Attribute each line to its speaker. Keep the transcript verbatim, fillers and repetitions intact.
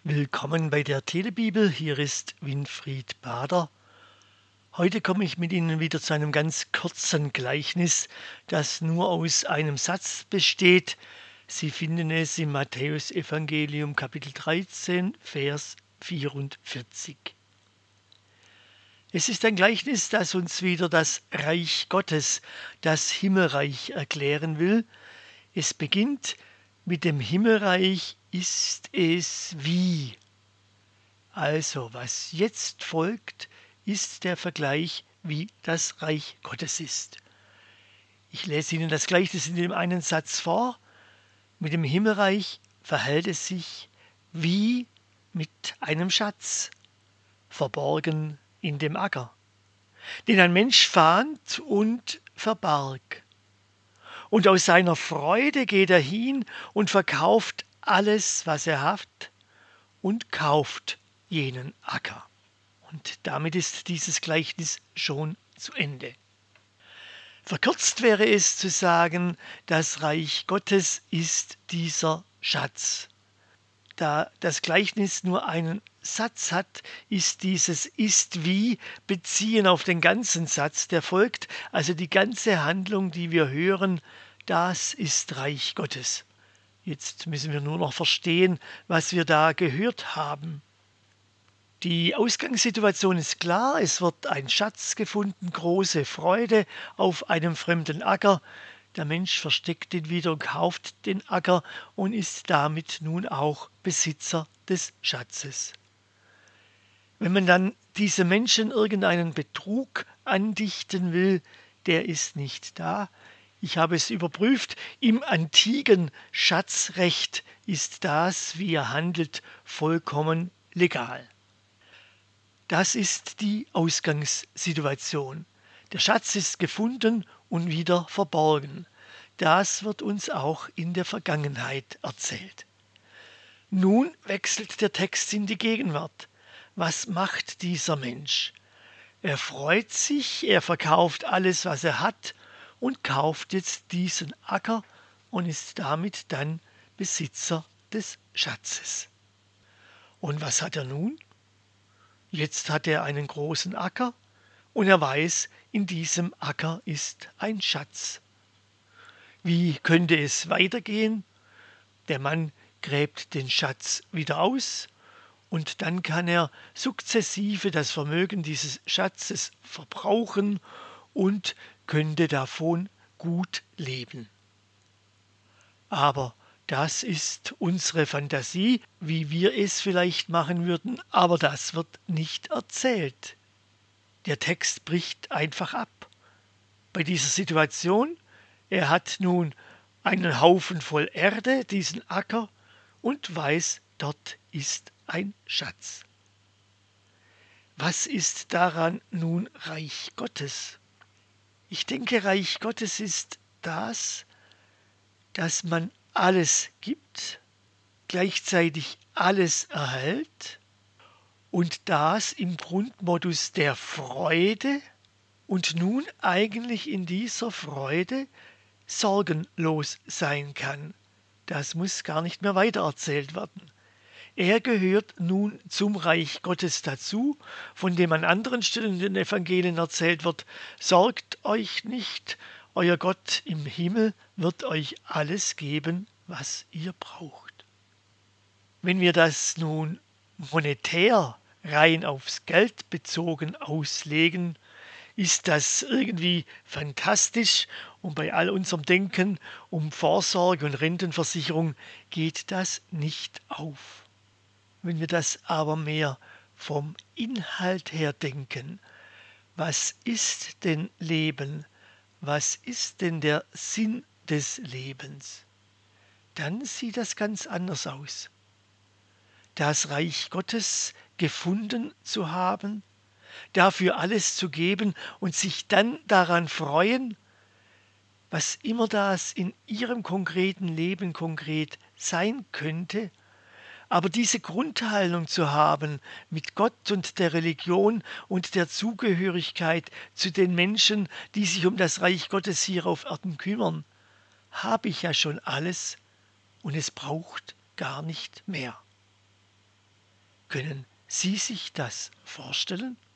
Speaker 1: Willkommen bei der Telebibel. Hier ist Winfried Bader. Heute komme ich mit Ihnen wieder zu einem ganz kurzen Gleichnis, das nur aus einem Satz besteht. Sie finden es im Matthäusevangelium Kapitel dreizehn, Vers vierundvierzig. Es ist ein Gleichnis, das uns wieder das Reich Gottes, das Himmelreich erklären will. Es beginnt mit dem Himmelreich ist es wie. Also, was jetzt folgt, ist der Vergleich, wie das Reich Gottes ist. Ich lese Ihnen das Gleichnis in dem einen Satz vor. Mit dem Himmelreich verhält es sich wie mit einem Schatz, verborgen in dem Acker, den ein Mensch fand und verbarg. Und aus seiner Freude geht er hin und verkauft alles, was er hat, und kauft jenen Acker. Und damit ist dieses Gleichnis schon zu Ende. Verkürzt wäre es zu sagen, das Reich Gottes ist dieser Schatz. Da das Gleichnis nur einen Satz hat, ist dieses ist wie beziehen auf den ganzen Satz, der folgt, also die ganze Handlung, die wir hören, das ist Reich Gottes. Jetzt müssen wir nur noch verstehen, was wir da gehört haben. Die Ausgangssituation ist klar, es wird ein Schatz gefunden, große Freude auf einem fremden Acker. Der Mensch versteckt ihn wieder und kauft den Acker und ist damit nun auch Besitzer des Schatzes. Wenn man dann diese Menschen irgendeinen Betrug andichten will, der ist nicht da. Ich habe es überprüft, im antiken Schatzrecht ist das, wie er handelt, vollkommen legal. Das ist die Ausgangssituation. Der Schatz ist gefunden und wieder verborgen. Das wird uns auch in der Vergangenheit erzählt. Nun wechselt der Text in die Gegenwart. Was macht dieser Mensch? Er freut sich, er verkauft alles, was er hat und kauft jetzt diesen Acker und ist damit dann Besitzer des Schatzes. Und was hat er nun? Jetzt hat er einen großen Acker und er weiß, in diesem Acker ist ein Schatz. Wie könnte es weitergehen? Der Mann gräbt den Schatz wieder aus und dann kann er sukzessive das Vermögen dieses Schatzes verbrauchen und könnte davon gut leben. Aber das ist unsere Fantasie, wie wir es vielleicht machen würden, aber das wird nicht erzählt. Der Text bricht einfach ab. Bei dieser Situation, er hat nun einen Haufen voll Erde, diesen Acker, und weiß, dort ist ein Schatz. Was ist daran nun Reich Gottes? Ich denke, Reich Gottes ist das, dass man alles gibt, gleichzeitig alles erhält und das im Grundmodus der Freude und nun eigentlich in dieser Freude sorgenlos sein kann. Das muss gar nicht mehr weitererzählt werden. Er gehört nun zum Reich Gottes dazu, von dem an anderen Stellen in den Evangelien erzählt wird, sorgt euch nicht, euer Gott im Himmel wird euch alles geben, was ihr braucht. Wenn wir das nun monetär rein aufs Geld bezogen auslegen, ist das irgendwie fantastisch und bei all unserem Denken um Vorsorge und Rentenversicherung geht das nicht auf. Wenn wir das aber mehr vom Inhalt her denken, was ist denn Leben? Was ist denn der Sinn des Lebens? Dann sieht das ganz anders aus. Das Reich Gottes gefunden zu haben, dafür alles zu geben und sich dann daran freuen, was immer das in ihrem konkreten Leben konkret sein könnte, aber diese Grundhaltung zu haben mit Gott und der Religion und der Zugehörigkeit zu den Menschen, die sich um das Reich Gottes hier auf Erden kümmern, habe ich ja schon alles und es braucht gar nicht mehr. Können Sie sich das vorstellen?